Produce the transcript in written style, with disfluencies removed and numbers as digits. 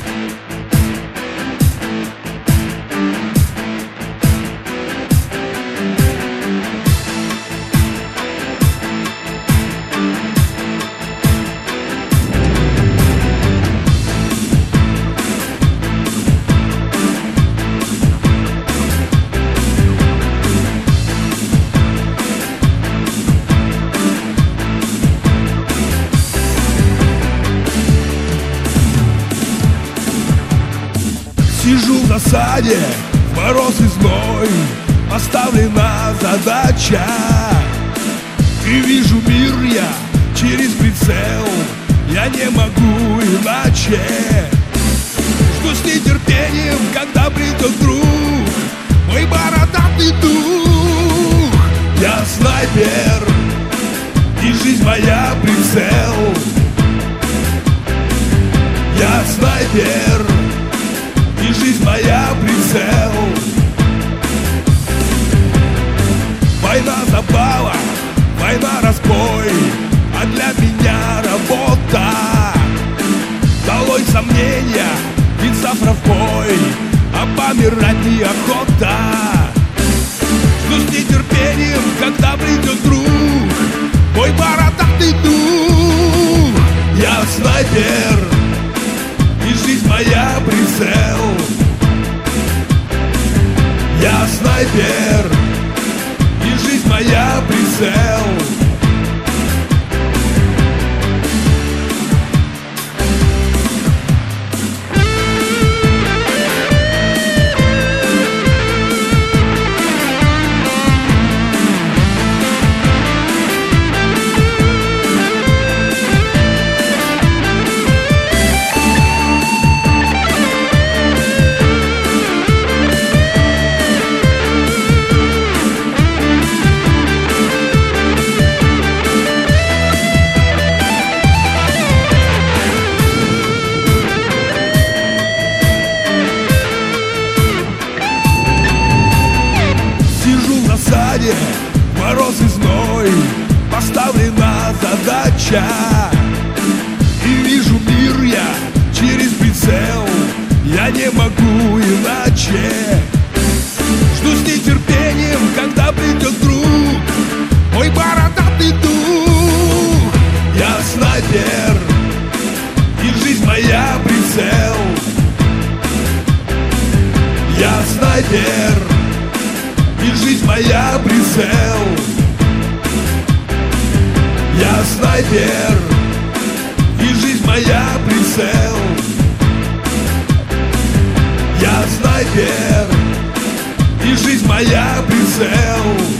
Сижу в засаде, в мороз и зной, поставлена задача. И вижу мир я через прицел, я не могу иначе. Жду с нетерпением, когда придет друг, мой бородатый дух. Я снайпер, и жизнь моя прицел. Я снайпер, и жизнь моя прицел. Война забава, война разбой, а для меня работа. Долой сомнения, ведь завтра в бой, а помирать неохота. Жду с нетерпением, когда придет друг, мой бородатый дух. Я снайпер, и жизнь моя прицел. Я снайпер, и жизнь моя прицел. Мороз и зной, поставлена задача. И вижу мир я через прицел, я не могу иначе. Жду с нетерпением, когда придет друг, мой бородатый дух. Я снайпер, и жизнь моя прицел. Я снайпер, и жизнь моя прицел. Я снайпер, и жизнь моя прицел. Я снайпер, и жизнь моя прицел.